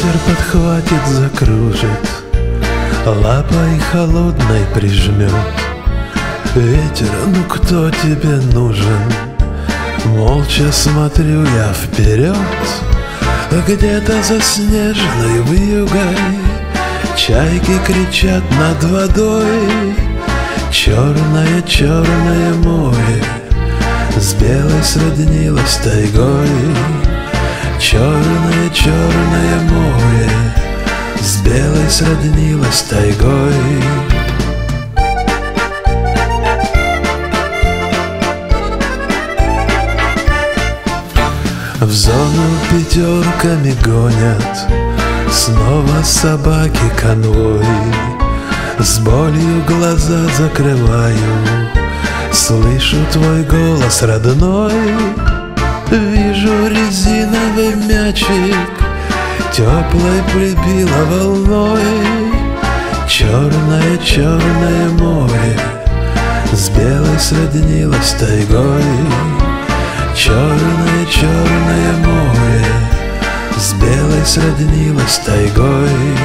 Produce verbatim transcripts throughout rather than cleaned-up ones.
Ветер подхватит, закружит, лапой холодной прижмет. Ветер, ну кто тебе нужен? Молча смотрю я вперед. Где-то за снежной вьюгой чайки кричат над водой. Черное, черное море с белой сроднилось тайгой. Черное, черное море с белой сроднилось тайгой. В зону пятерками гонят снова собаки конвой. С болью глаза закрываю, слышу твой голос родной. Вижу резиновый мячик, теплой прибило волной. Черное, черное море с белой сроднилось тайгой. Черное, черное море с белой сроднилось тайгой.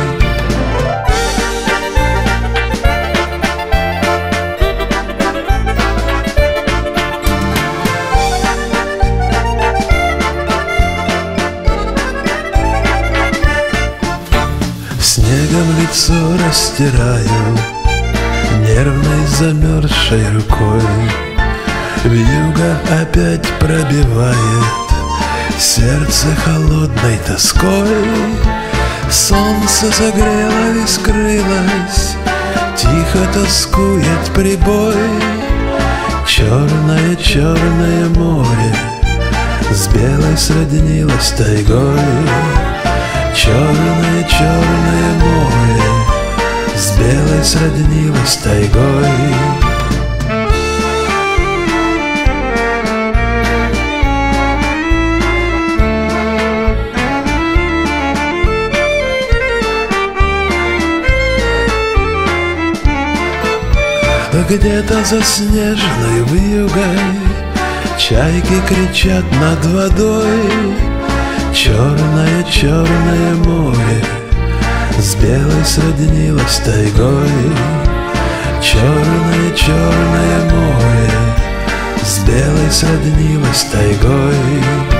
Снегом лицо растираю нервной замерзшей рукой. Вьюга опять пробивает сердце холодной тоской. Солнце согрело и скрылось, тихо тоскует прибой. Черное, черное море с белой сроднилось тайгой. Черное, черное море с белой сроднилось тайгой. Где-то за снежной вьюгой чайки кричат над водой. Черное, черное море с белой сроднилось тайгой. Черное, черное море с белой сроднилось тайгой.